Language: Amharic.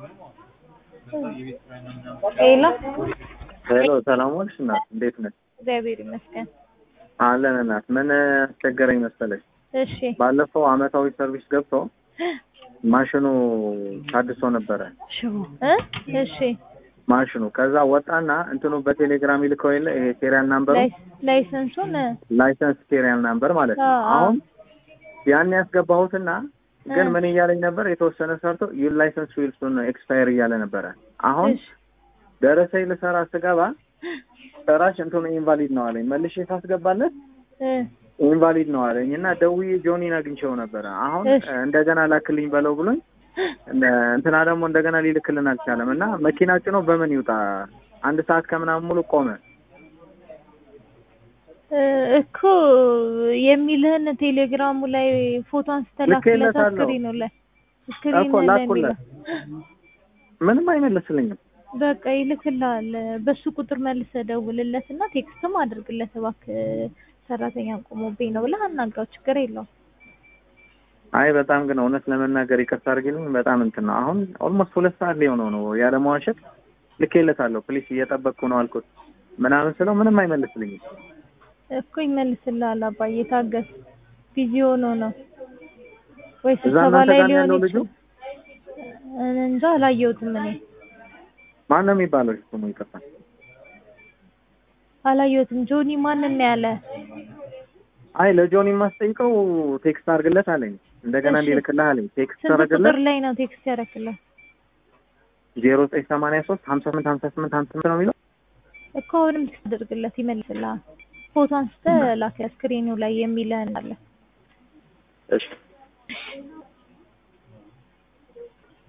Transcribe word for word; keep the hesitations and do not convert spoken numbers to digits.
ሄሎ ሄሎ ሰላም ዋልሽ እናት፣ እንዴት ነሽ? እግዚአብሔር ይመስገን። አለን እናት። ምን አስቸገረኝ መሰለሽ? እሺ ባለፈው አመታዊ ሰርቪስ ገብቶ ማሽኑ ታድሶ ነበረ። ሽቦ እ እሺ ማሽኑ ከዛ ወጣና እንትኑ በቴሌግራም ይልከው የለ ይሄ ሴሪያል ናምበሩ ላይሰንሱን ላይሰንስ ሴሪያል ናምበር ማለት ነው። አሁን ያን ያስገባሁትና ግን ምን እያለኝ ነበር? የተወሰነ ሰርቶ ዩ ላይሰንስ ዊል ሱን ኤክስፓየር እያለ ነበረ። አሁን ደረሰኝ ልሰራ ስገባ ሰራሽ እንትኑ ኢንቫሊድ ነው አለኝ። መልሼ ሳስገባለት ኢንቫሊድ ነው አለኝ እና ደውዬ ጆኒን አግኝቼው ነበረ። አሁን እንደገና ላክልኝ በለው ብሎኝ እንትና ደግሞ እንደገና ሊልክልን አልቻለም እና መኪና ጭኖ በምን ይውጣ? አንድ ሰዓት ከምናምን ሙሉ ቆመ እኮ የሚልህን ቴሌግራሙ ላይ ፎቶ አንስተላክለት ስክሪኑ ላይ ስክሪኑ ላይ የሚለው ምንም አይመልስልኝም። በቃ ይልክልሃል። በሱ ቁጥር መልሰህ ደውልለትና ቴክስትም አድርግለት እባክህ ሰራተኛ ቆሞብኝ ነው ብለህ አናግረው፣ ችግር የለውም። አይ በጣም ግን እውነት ለመናገር ይቅርታ አድርጊልኝ። በጣም እንትን ነው። አሁን ኦልሞስት ሁለት ሰዓት ሊሆነው ነው ያለ መዋሸት ልኬለታለሁ። ፕሊስ እየጠበቅኩ ነው አልኩት ምናምን ስለው ምንም አይመልስልኝም እኮ። ይመልስልሃል አባዬ ታገስ። ቢዚ ሆኖ ነው ወይ ስብሰባ ላይ ሊሆን ይችላል። እንጃ አላየሁትም እኔ። ማን ነው የሚባለው? ስሙ ይቅርታ አላየሁትም። ጆኒ ማንን ነው ያለ? አይ ለጆኒ ማስጠይቀው ቴክስት አድርግለት አለኝ። እንደገና እንዲልክልህ አለኝ። ቴክስት አድርግለት። ቁጥር ላይ ነው ቴክስት ያደርግልህ? ዜሮ ዘጠኝ ሰማንያ ሶስት ሀምሳ ስምንት ሀምሳ ስምንት ሀምሳ ስምንት ነው የሚለው እኮ። አሁንም ቴክስት አድርግለት ይመልስልሃል። ፎቶ አንስተህ ላክ ስክሪኑ ላይ የሚልህን አለ። እሺ